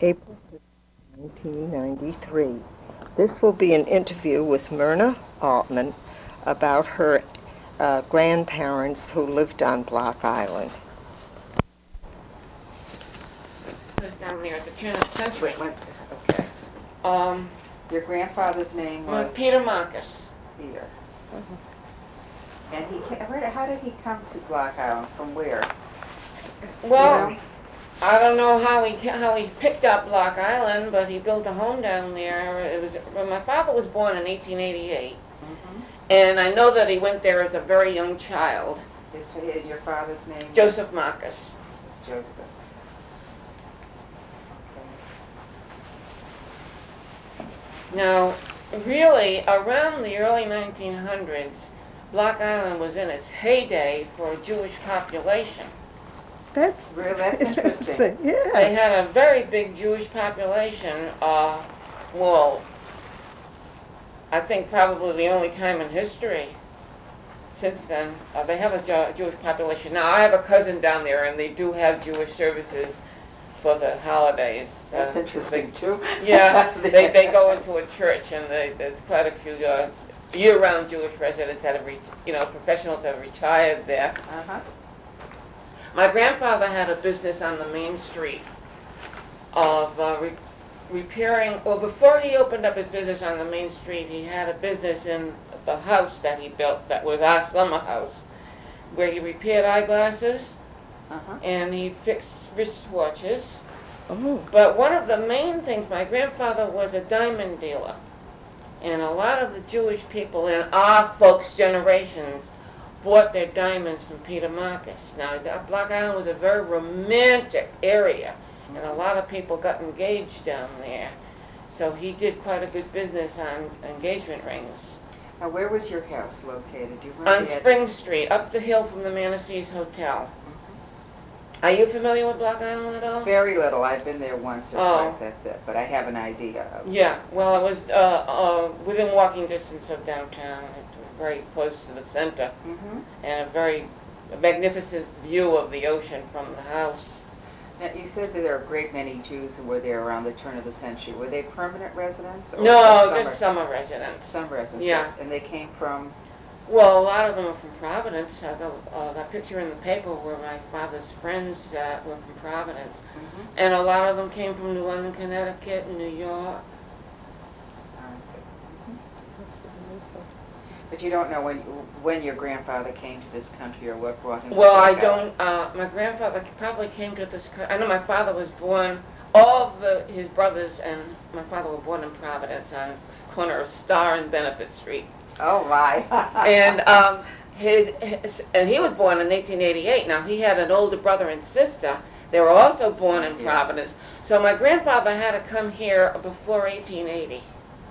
April 5th, 1993. This will be an interview with Myrna Altman about her grandparents who lived on Block Island. Was down there at the turn of the century. Okay. Your grandfather's name was Peter Marcus. Peter. And how did he come to Block Island? From where? Well, You know? I don't know how he picked up Block Island, but he built a home down there. Well, my father was born in 1888, and I know that he went there as a very young child. Your father's name? Joseph Marcus. It's Joseph. Now, really, around the early 1900s, Block Island was in its heyday for a Jewish population. That's interesting. Yeah. They had a very big Jewish population. Well, I think probably the only time in history since then. They have a Jewish population. Now, I have a cousin down there, and they do have Jewish services for the holidays. That's interesting, too. Yeah, they go into a church, and there's quite a few year-round Jewish residents that have, professionals that have retired there. Uh-huh. My grandfather had a business on the main street of repairing, well, before he opened up his business on the main street, he had a business in the house that he built that was our summer house, where he repaired eyeglasses, and he fixed wristwatches. Oh. But one of the main things, my grandfather was a diamond dealer, and a lot of the Jewish people in our folks' generations bought their diamonds from Peter Marcus. Now, Block Island was a very romantic area, and a lot of people got engaged down there. So he did quite a good business on engagement rings. Now, where was your house located? Do you remember? On Spring Street, up the hill from the Manassas Hotel. Are you familiar with Block Island at all? Very little. I've been there once or twice, that's it. But I have an idea of it. Yeah, well, it was within walking distance of downtown. It was very close to the center, and a very magnificent view of the ocean from the house. Now, you said that there are a great many Jews who were there around the turn of the century. Were they permanent residents? Or No, just summer residents. Some residents. Yeah. And they came from? Well, a lot of them are from Providence. That picture in the paper where my father's friends were from Providence. And a lot of them came from New London, Connecticut, and New York. But you don't know when your grandfather came to this country or what brought him to Well, I Block don't. My grandfather probably came to this country. I know my father was born, all of his brothers and my father were born in Providence on the corner of Star and Benefit Street. Oh, my. And and he was born in 1888. Now, he had an older brother and sister. They were also born in Providence. So my grandfather had to come here before 1880.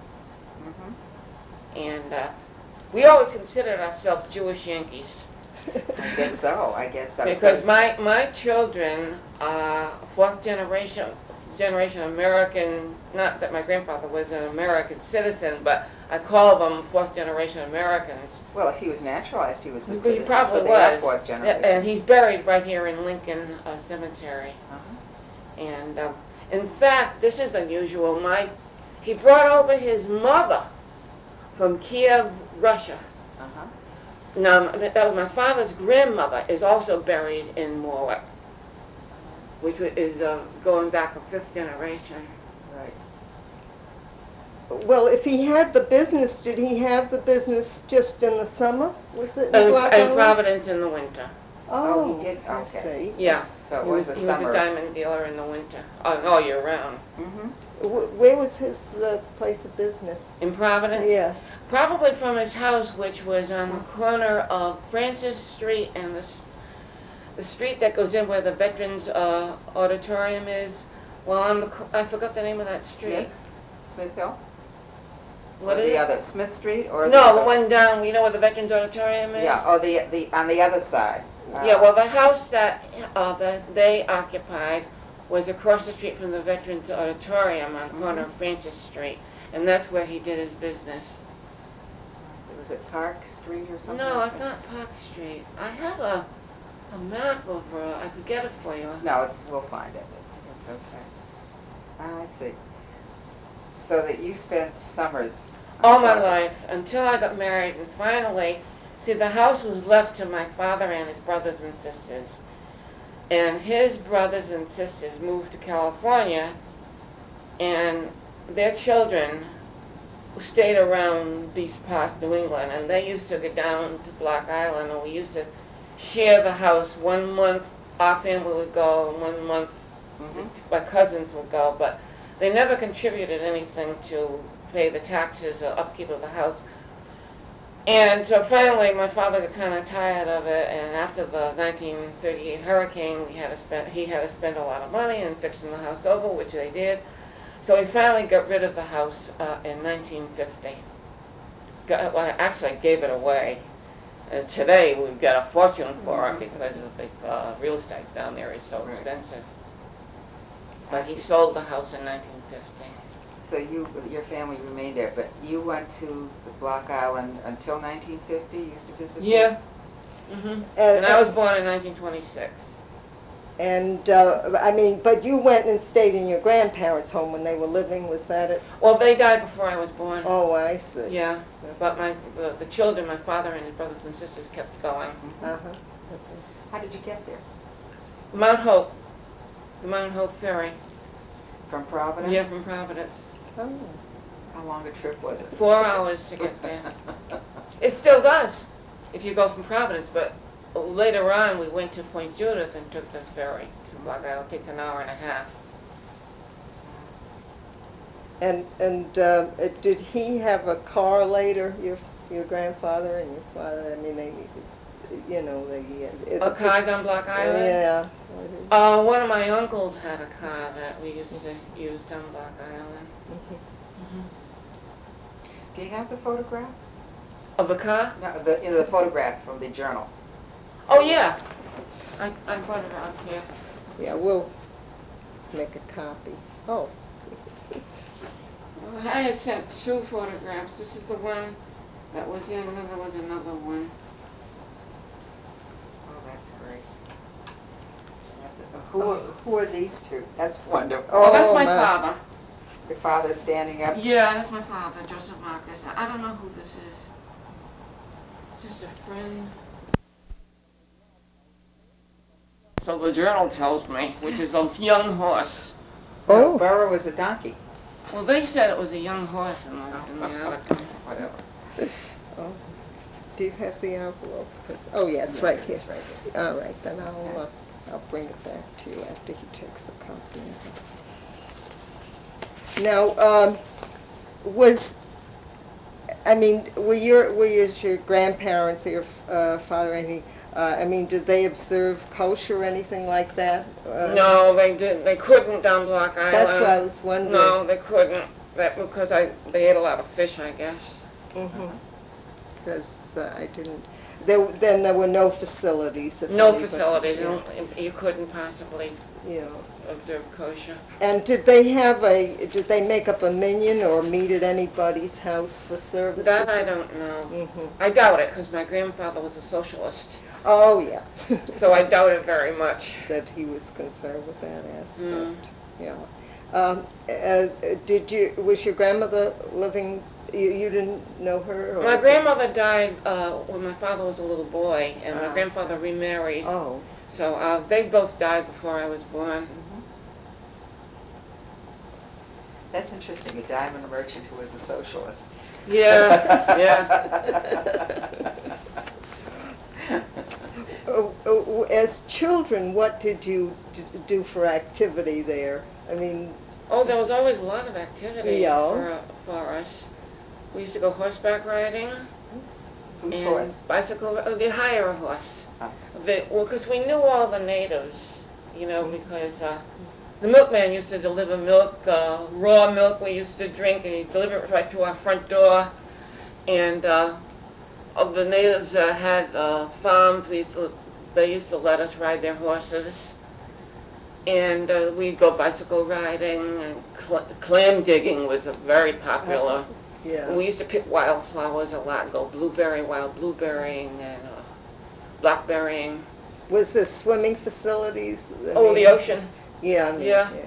And we always considered ourselves Jewish Yankees. I guess so. Because my children are fourth generation American, not that my grandfather was an American citizen, but I call them fourth generation Americans. Well, if he was naturalized, he was a citizen. He probably so they was. are fourth generation. And he's buried right here in Lincoln Cemetery. And in fact, this is unusual. He brought over his mother from Kiev, Russia. Now, that was my father's grandmother, is also buried in Warwick, which is going back a fifth generation. Right. Well, if he had the business, did he have the business just in the summer? Was it in Block And Island? Providence in the winter. Oh, he did? I see. Yeah. So it was the summer. He was a diamond dealer in the winter, all year round. Where was his place of business? In Providence? Yeah. Probably from his house, which was on the corner of Francis Street and the street that goes in where the Veterans Auditorium is. Well, I forgot the name of that street. Smith Hill? What or is the it? other, Smith Street? Or No, the one down, you know where the Veterans Auditorium is? Yeah, the on the other side. Yeah, well, the house that they occupied was across the street from the Veterans Auditorium on the corner of Francis Street, and that's where he did his business. Was it Park Street or something? No, like it's that? not Park Street. I have a map of, I could get it for you. No, we'll find it. It's okay. I see. So that you spent summers. All my life, until I got married, and finally, see, the house was left to my father and his brothers and sisters. And his brothers and sisters moved to California, and their children stayed around these parts, New England, and they used to go down to Block Island, and we used to share the house. 1 month our family would go, and 1 month my cousins would go, but they never contributed anything to pay the taxes or upkeep of the house. And so finally my father got kind of tired of it, and after the 1938 hurricane, he had to spend a lot of money in fixing the house over, which they did. So he finally got rid of the house in 1950. Actually gave it away. And today we've got a fortune for it because of the real estate down there is so expensive. But he sold the house in 1950. So your family remained there, but you went to the Block Island until 1950? You used to visit Yeah. there? And I was born in 1926. And, but you went and stayed in your grandparents' home when they were living, was that it? Well, they died before I was born. Oh, I see. Yeah, but the children, my father and his brothers and sisters kept going. Uh-huh. How did you get there? Mount Hope, the Mount Hope ferry. From Providence? Yeah, from Providence. Oh. How long a trip was it? 4 hours to get there. It still does, if you go from Providence, but later on we went to Point Judith and took the ferry to Block Island. It takes an hour and a half. And did he have a car later, your grandfather and your father? I mean, A car on Block Island? Yeah. One of my uncles had a car that we used to use on Block Island. Do you have the photograph? Of the car? No, the photograph from the journal. Oh, yeah. I brought it out here. Yeah, we'll make a copy. Oh. I had sent 2 photographs. This is the one that was in, and then there was another one. Oh, that's great. Who are these 2? That's wonderful. Oh, that's my father. Your father standing up? Yeah, that's my father, Joseph Marcus. I don't know who this is. Just a friend. So the journal tells me, which is a young horse. Oh. Burro was a donkey. Well, they said it was a young horse in the article. Whatever. Oh. Do you have the envelope? Oh, yeah, it's right here. It's right here. All right, then I'll bring it back to you after he takes a copy of it. Now, were your grandparents or your father or anything? Did they observe kosher or anything like that? No, they didn't. They couldn't down Block Island. That's what I was wondering. No, they couldn't. Because they ate a lot of fish, I guess. Because I didn't. Then there were no facilities. No facilities. You couldn't possibly observe kosher. And did they make up a minyan or meet at anybody's house for services? That I don't know. I doubt it, because my grandfather was a socialist. Oh, yeah. So I doubt it very much. That he was concerned with that aspect. Yeah. Was your grandmother living? You didn't know her? Or my grandmother died when my father was a little boy, and my grandfather remarried. Oh. So they both died before I was born. That's interesting, a diamond merchant who was a socialist. Yeah, yeah. As children, what did you do for activity there? Oh, there was always a lot of activity Yeah. for us. We used to go horseback riding. Whose horse? Bicycle. They hire a horse. Oh. Because we knew all the natives, because the milkman used to deliver milk, raw milk we used to drink, and he'd deliver it right to our front door. And of the natives had farms. They used to let us ride their horses. And we'd go bicycle riding, and clam digging was very popular. Yeah. And we used to pick wildflowers a lot, go wild blueberrying and blackberrying. Was there swimming facilities? The ocean. Yeah. Yeah.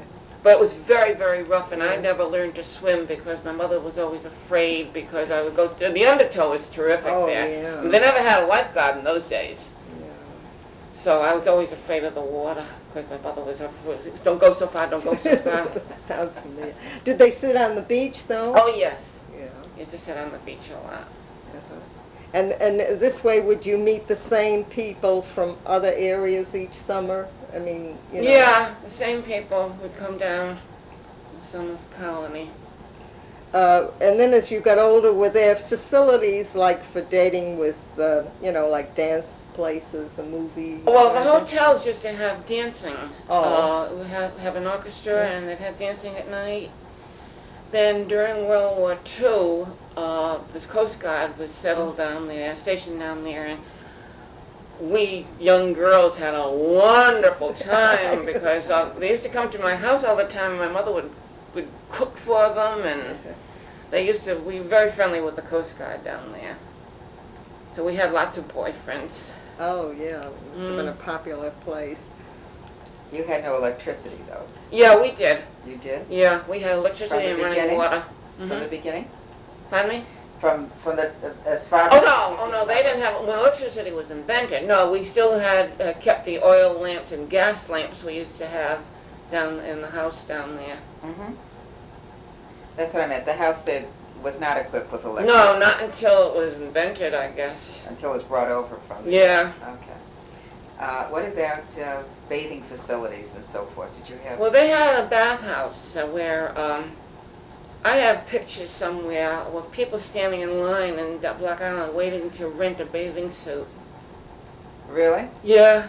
But it was very, very rough, and I never learned to swim because my mother was always afraid because I would go to the undertow was terrific there. Yeah. They never had a lifeguard in those days. Yeah. So I was always afraid of the water because my mother was afraid. Don't go so far, don't go so far. Sounds familiar. Did they sit on the beach, though? Oh, yes. Yeah. Used to sit on the beach a lot. Uh-huh. And this way, would you meet the same people from other areas each summer? I mean, you know. Yeah, the same people would come down, some colony. And then as you got older, were there facilities like for dating with, like dance places, a movie? Well, the hotels used to have dancing. Oh. We have an orchestra, and they'd have dancing at night. Then during World War II, this Coast Guard was settled down there, stationed down there, and we young girls had a wonderful time because they used to come to my house all the time, and my mother would cook for them, and we were very friendly with the Coast Guard down there. So we had lots of boyfriends. Oh, yeah, it must have been a popular place. You had no electricity, though. Yeah, we did. You did? Yeah, we had electricity and running beginning? water. From the beginning? Pardon me? From the as far Oh no, they didn't have, when electricity was invented, no, we still had kept the oil lamps and gas lamps we used to have down in the house down there. Mm-hmm. That's what I meant. The house that was not equipped with electricity. No, not until it was invented, I guess. Until it was brought over from Yeah. Okay. What about bathing facilities and so forth? Did you have? Well, they had a bathhouse where I have pictures somewhere with people standing in line in Block Island waiting to rent a bathing suit. Really? Yeah.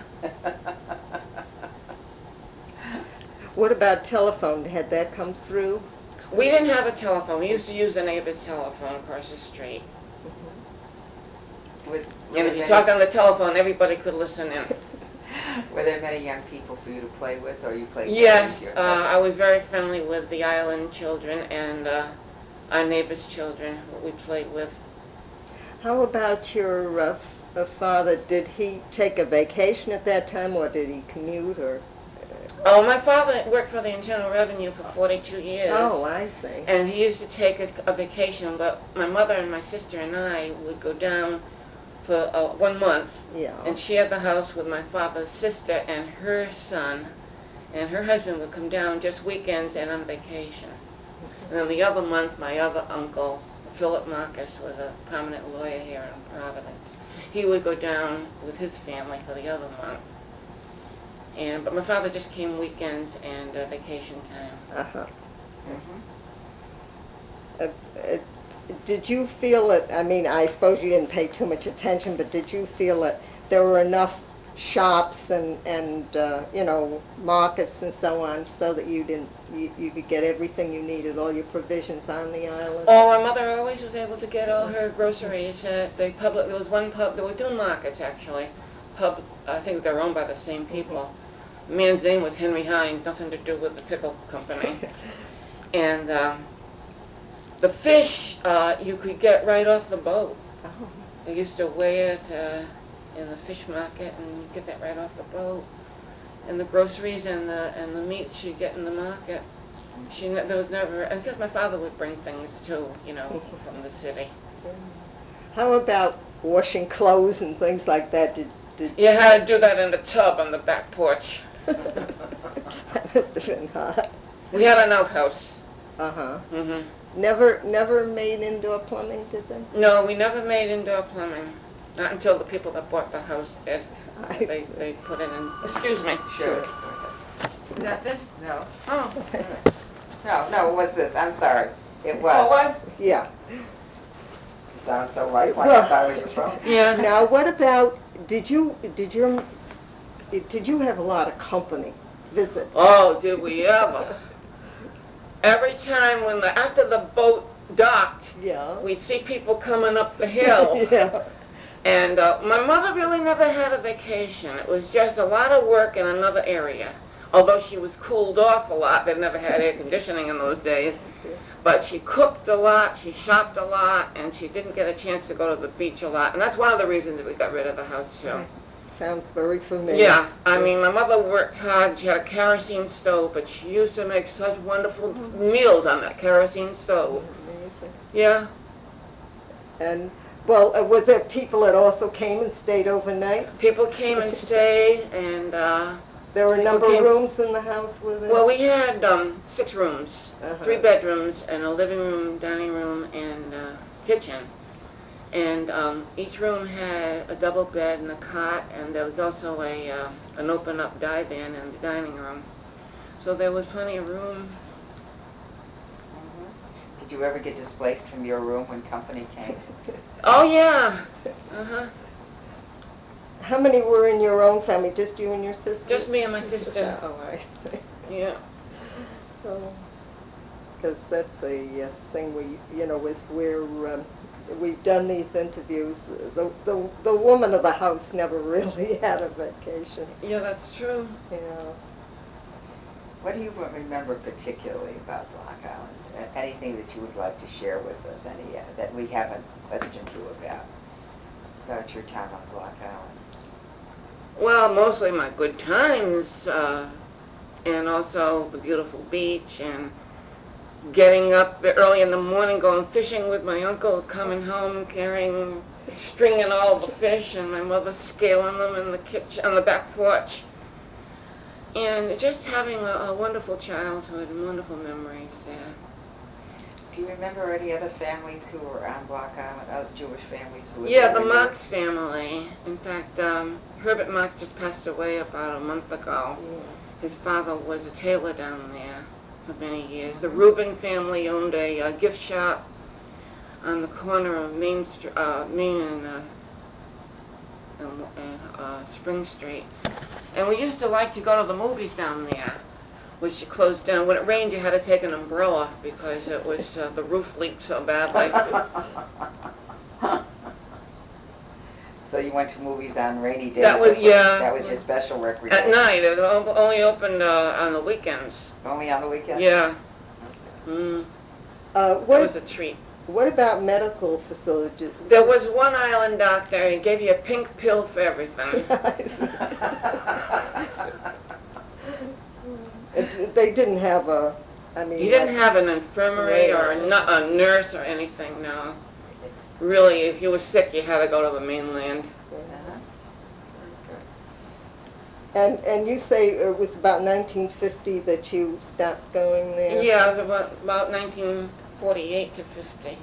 What about telephone? Had that come through? We didn't have a telephone. We used to use the neighbor's telephone across the street. And if you talked on the telephone, everybody could listen in. Were there many young people for you to play with, or you played Yes, with your I was very friendly with the island children and our neighbor's children we played with. How about your father? Did he take a vacation at that time, or did he commute, or? Oh, my father worked for the Internal Revenue for 42 years. Oh, I see. And he used to take a vacation, but my mother and my sister and I would go down for 1 month Yeah. and share the house with my father's sister and her son, and her husband would come down just weekends and on vacation. And then the other month, my other uncle, Philip Marcus, was a prominent lawyer here in Providence. He would go down with his family for the other month. But my father just came weekends and vacation time. Uh-huh. Mm-hmm. Did you feel that, I mean, I suppose you didn't pay too much attention, but did you feel that there were enough shops and markets and so on so that you could get everything you needed, all your provisions on the island? Oh, my mother always was able to get all her groceries. There was one pub, there were 2 markets actually. I think they're owned by the same people. The man's name was Henry Hines, nothing to do with the pickle company. And the fish you could get right off the boat. Oh. They used to weigh it in the fish market and get that right off the boat. And the groceries and the meats she'd get in the market. There was never, and because my father would bring things too, from the city. How about washing clothes and things like that? You had to do that in the tub on the back porch. That must have been hot. We had an outhouse. Uh-huh. Hmm. Never made indoor plumbing, did they? No, we never made indoor plumbing. Not until the people that bought the house did. I They put it in. Excuse me. Sure. Is that this? No. Oh. No, it was this. I'm sorry. It was. Oh, what? Yeah. You sound so lifelike. I thought it was your phone. Yeah. Now, what about, did you have a lot of company visit? Oh, did we ever? Every time after the boat docked, Yeah. we'd see people coming up the hill. Yeah. And my mother really never had a vacation. It was just a lot of work in another area. Although she was cooled off a lot, they never had air conditioning in those days. But she cooked a lot, she shopped a lot, and she didn't get a chance to go to the beach a lot. And that's one of the reasons that we got rid of the house, too. Sounds very familiar. Yeah, I mean, my mother worked hard. She had a kerosene stove, but she used to make such wonderful meals on that kerosene stove. Amazing. Yeah. And, well, was there people that also came and stayed overnight? People came and stayed, and, There were a number came- of rooms in the house, were there? well, we had 6 rooms, Uh-huh. 3 bedrooms, and a living room, dining room, and kitchen. And each room had a double bed and a cot, and there was also an open-up divan in the dining room. So there was plenty of room. Did you ever get displaced from your room when company came? Oh, yeah. Uh-huh. How many were in your own family? Just you and your sister? Just me and my sister. Oh, I see. Yeah. Because that's a thing is where we've done these interviews. The woman of the house never really had a vacation. Yeah, that's true. What do you remember particularly about Block Island? Anything that you would like to share with us, any that we haven't questioned you about your time on Block Island? Well, mostly my good times, and also the beautiful beach, and getting up early in the morning, going fishing with my uncle, coming home stringing all the fish, and my mother scaling them in the kitchen, on the back porch. And just having a wonderful childhood and wonderful memories there. Do you remember any other families who were on Block Island, other Jewish families who were Yeah, there? the Marx family. In fact, Herbert Marx just passed away about a month ago. His father was a tailor down there for many years. The Rubin family owned a gift shop on the corner of Main and Spring Street. And we used to like to go to the movies down there, which closed down. When it rained, you had to take an umbrella because it was the roof leaked so badly. So you went to movies on rainy days? That was, yeah. That was your special recreation? At night. It only opened on the weekends. Only on the weekends? Yeah. Mm. It What was a treat. What about medical facilities? There was one island doctor, he gave you a pink pill for everything. They didn't have He didn't have an infirmary or a nurse or anything, no. Really, if you were sick, you had to go to the mainland. And you say it was about 1950 that you stopped going there? Yeah, it was about 1948 to 50.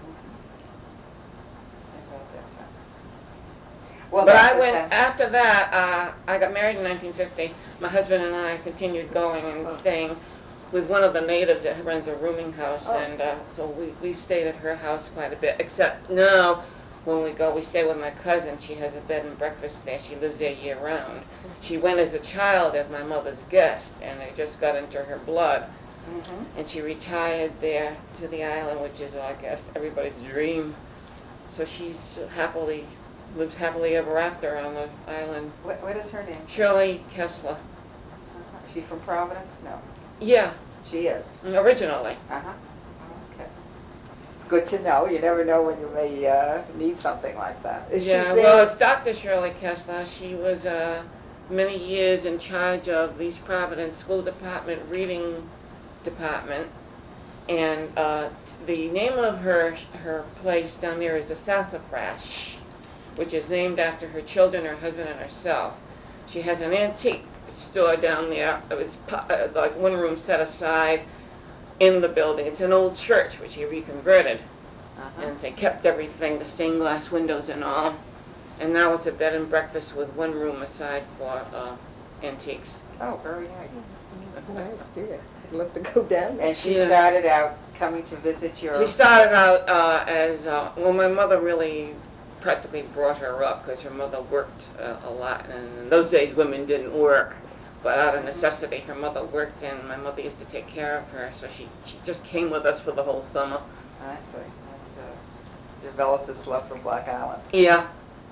Well, But I went, after that, I got married in 1950. My husband and I continued going and staying with one of the natives that runs a rooming house, and so we stayed at her house quite a bit, except now when we go, we stay with my cousin. She has a bed and breakfast there. She lives there year-round. She went as a child as my mother's guest, and it just got into her blood. And she retired there to the island, which is, I guess, everybody's dream. So she's lives happily ever after on the island. What is her name? Shirley Kessler. Is she from Providence? No. Yeah, She is? originally. Okay. It's good to know. You never know when you may need something like that. Is she Yeah, there? well, it's Dr. Shirley Kessler. She was many years in charge of the East Providence School Department Reading Department. And the name of her place down there is the Sassafras, which is named after her children, her husband, and herself. She has an antique store down there. It was like one room set aside in the building. It's an old church which he reconverted, and they kept everything, the stained glass windows and all. And now it's a bed and breakfast with one room aside for antiques. Oh, very nice. That's nice, dear. I'd love to go down there. And she Yeah. started out coming to visit your... She started out well, my mother really practically brought her up because her mother worked a lot, and in those days women didn't work, but out of necessity her mother worked, and my mother used to take care of her, so she just came with us for the whole summer. I see. And developed this love for Block Island. Yeah.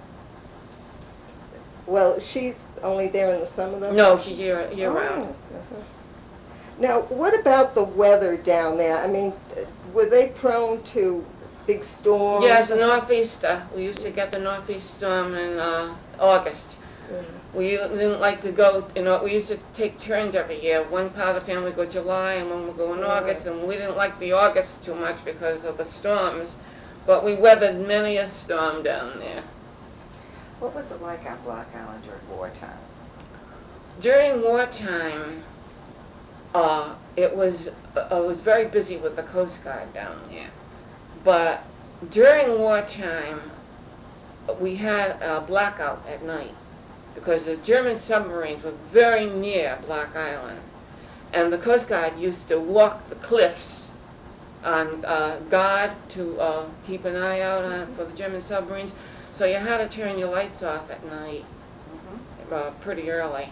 Well, she's only there in the summer, though? No, she's year-round. Now, what about the weather down there? I mean, were they prone to big storms? Yes, the northeast. We used to get the northeast storm in August. We didn't like to go, we used to take turns every year. One part of the family would go July and one would go in August, and we didn't like the August too much because of the storms, but we weathered many a storm down there. What was it like on Block Island during wartime? During wartime, it was very busy with the Coast Guard down there, but during wartime, we had a blackout at night because the German submarines were very near Block Island, and the Coast Guard used to walk the cliffs on guard to keep an eye out on for the German submarines. So you had to turn your lights off at night pretty early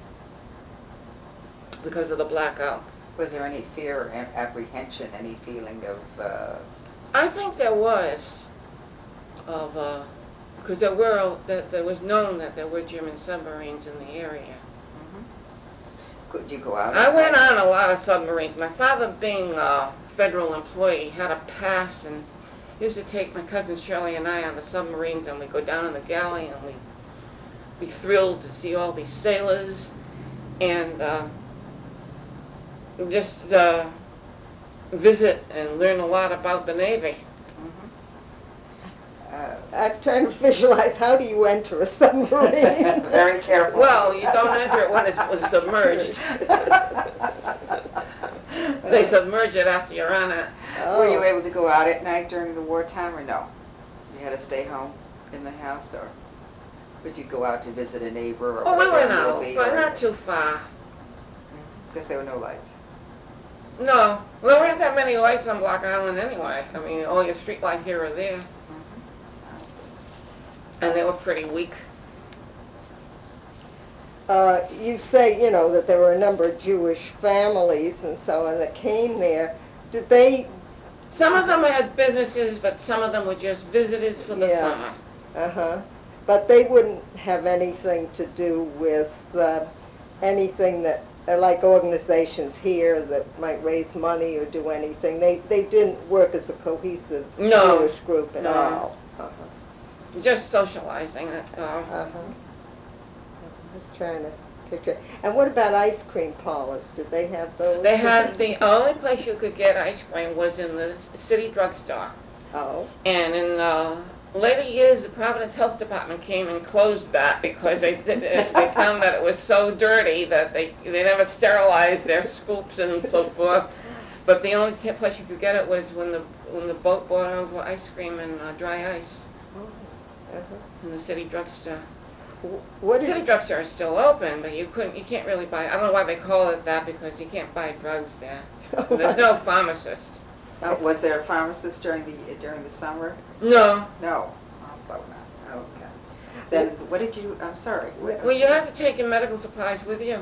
because of the blackout. Was there any fear or apprehension, any feeling of... I think there was, because there was known that there were German submarines in the area. Could you go out? I went on a lot of submarines. My father, being a federal employee, had a pass, and he used to take my cousin Shirley and I on the submarines, and we'd go down in the galley, and we'd be thrilled to see all these sailors, and just visit and learn a lot about the Navy. I'm trying to visualize, how do you enter a submarine? Very careful. Well, you don't enter it when it's submerged. They submerge it after you're on it. Oh. Were you able to go out at night during the wartime, or no? You had to stay home in the house, or could you go out to visit a neighbor? Or We went out, movie, but or not too far. Because there were no lights. No, well, there weren't that many lights on Block Island anyway. I mean, only a street light here or there. And they were pretty weak. You say, that there were a number of Jewish families and so on that came there. Did they... Some of them had businesses, but some of them were just visitors for the summer. Uh-huh. But they wouldn't have anything to do with anything that, like organizations here that might raise money or do anything. They didn't work as a cohesive Jewish group at all. Uh-huh. Just socializing, that's all. Uh-huh. I'm just trying to picture. And what about ice cream parlors? Did they have those? They had, the only place you could get ice cream was in the city drugstore. Oh. And in later years, the Providence Health Department came and closed that because they found that it was so dirty that they never sterilized their scoops and so forth. But the only place you could get it was when the boat brought over ice cream and dry ice. In the city drugstore. The city drugstore is still open, but you can't really buy. I don't know why they call it that, because you can't buy drugs there. There's no pharmacist. Was there a pharmacist during the summer? No. No. Also not. Okay. Then what did you? I'm sorry. Well, you have to take your medical supplies with you.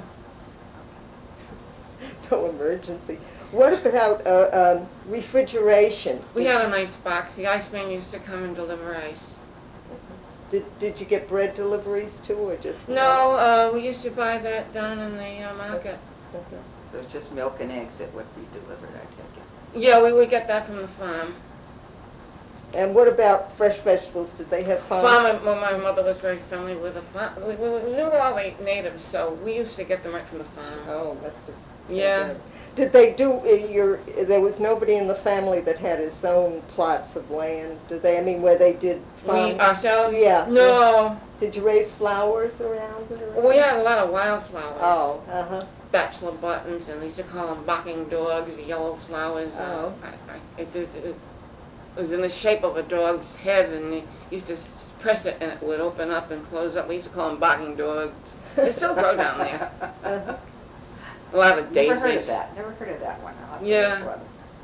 No emergency. What about refrigeration? We had a nice box. The iceman used to come and deliver ice. Did you get bread deliveries too, or just... No, we used to buy that down in the market. Okay. So it's just milk and eggs that would be delivered, I take it. Yeah, we would get that from the farm. And what about fresh vegetables? Did they have farms? Well, my mother was very friendly with the farm. We knew all the natives, so we used to get them right from the farm. Oh, must have... Yeah. Did they do, there was nobody in the family that had his own plots of land, did they? I mean, where they did farm? We ourselves? Yeah. No. Did you raise flowers around it? We had a lot of wildflowers. Oh, uh-huh. Bachelor buttons, and they used to call them barking dogs, the yellow flowers. Oh. It was in the shape of a dog's head, and you used to press it, and it would open up and close up. We used to call them barking dogs. They still grow down there. Uh-huh. A lot of daisies. Never heard of that one. Yeah.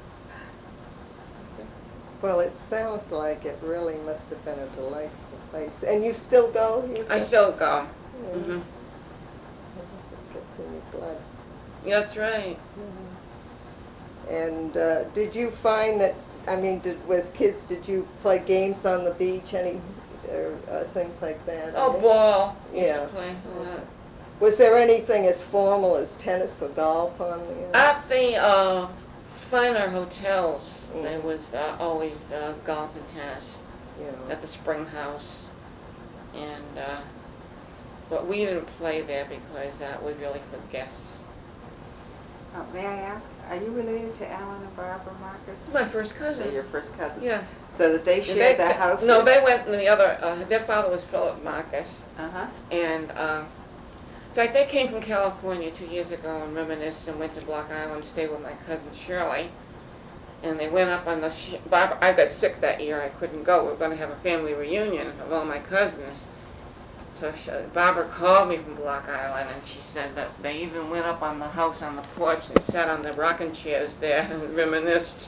Well, it sounds like it really must have been a delightful place. And you still go? I still go. Mm-hmm. Mhm. It gets in your blood. That's right. Mm-hmm. And did you find that, I mean, did you play games on the beach, any things like that? Oh, ball. Yeah. Used to play a lot. Was there anything as formal as tennis or golf on the... At the finer hotels, there Mhm. was always golf and tennis You know. at the Spring House. And but we didn't play there because that was really for guests. May I ask, are you related to Alan and Barbara Marcus? My first They're cousin. your first cousins? Yeah. So that they shared the house? No, with- they went in the other, their father was Philip Marcus. Uh-huh. And, in fact, they came from California 2 years ago and reminisced and went to Block Island, stayed with my cousin Shirley. And they went up on the, Barbara, I got sick that year, I couldn't go. We were going to have a family reunion of all my cousins. So Barbara called me from Block Island, and she said that they even went up on the house on the porch and sat on the rocking chairs there and reminisced.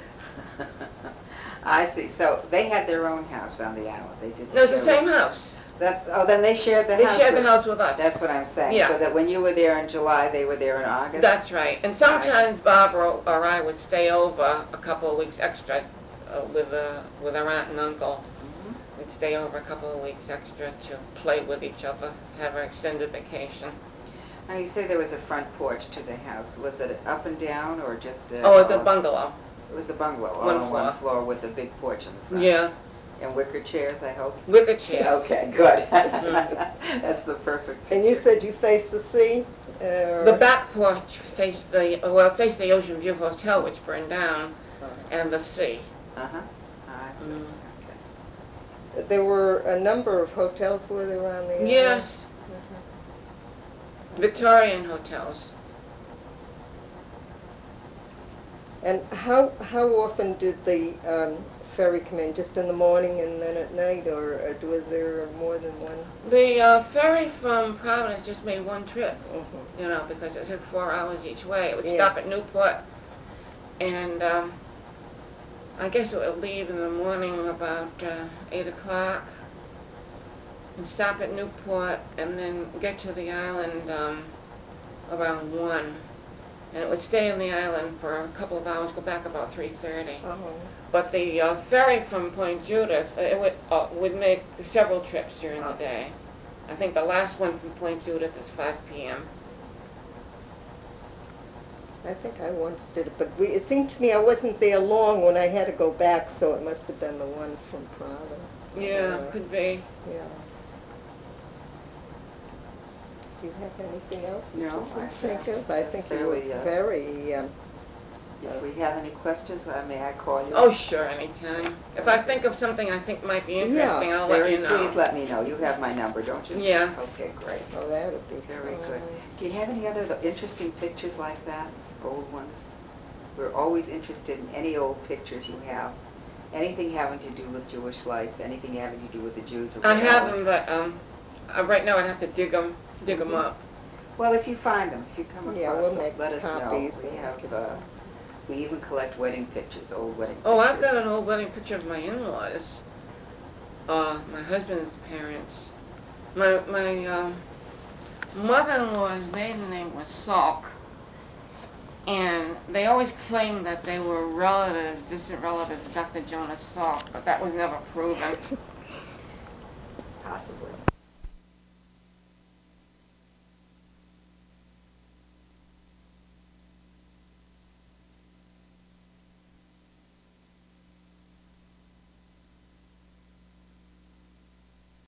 I see. So they had their own house on the island. They didn't. No, it's the share same with- house. Then they shared the They house. shared the with- house with us. That's what I'm saying. Yeah. So that when you were there in July, they were there in August. That's right. And sometimes Barbara or I would stay over a couple of weeks extra with our aunt and uncle. Mhm. We'd stay over a couple of weeks extra to play with each other, have our extended vacation. Now you say there was a front porch to the house. Was it up and down or just a? Oh, it's a bungalow. It was a bungalow, all One on one floor. floor with a big porch in the front. Yeah, And wicker chairs, I hope. wicker chairs. Okay, good. Mhm. That's the perfect. And you picture. said you face the sea? The back porch faced the Ocean View Hotel, which burned down, and the sea. Uh-huh. I see. Mm. Okay. There were a number of hotels were there around the area? Yes, Mhm. Victorian hotels. And how often did the ferry come in? Just in the morning and then at night, or was there more than one? The ferry from Providence just made one trip, Mhm. you know, because it took 4 hours each way. It would Yeah. stop at Newport, and I guess it would leave in the morning about 8 o'clock, and stop at Newport, and then get to the island around 1. And it would stay on the island for a couple of hours, go back about 3:30. Oh. But the ferry from Point Judith, it would make several trips during the day. I think the last one from Point Judith is 5 p.m. I think I once did it, but it seemed to me I wasn't there long when I had to go back, so it must have been the one from Providence. Yeah, could be. Yeah. Do you have anything else that No, you can I think think of? I think you fairly, were very, If we have any questions, may I call you? Oh, sure, anytime. If I think of something I think might be interesting, I'll let Very, you know. please let me know. You have my number, don't you? Yeah. Okay, great. oh, that would be Very fine. good. Do you have any other interesting pictures like that, old ones? We're always interested in any old pictures you have. Anything having to do with Jewish life, anything having to do with the Jews. Or I have whatever. them, but right now I'd have to dig them up. Well, if you find them, if you come across Yeah, we'll them, make let us know. copies We and have, give them. we even collect wedding pictures, old wedding pictures. Oh, I've got an old wedding picture of my in-laws. My husband's parents. My mother-in-law's maiden name was Salk, and they always claimed that they were relatives, distant relatives of Dr. Jonas Salk, but that was never proven. Possibly.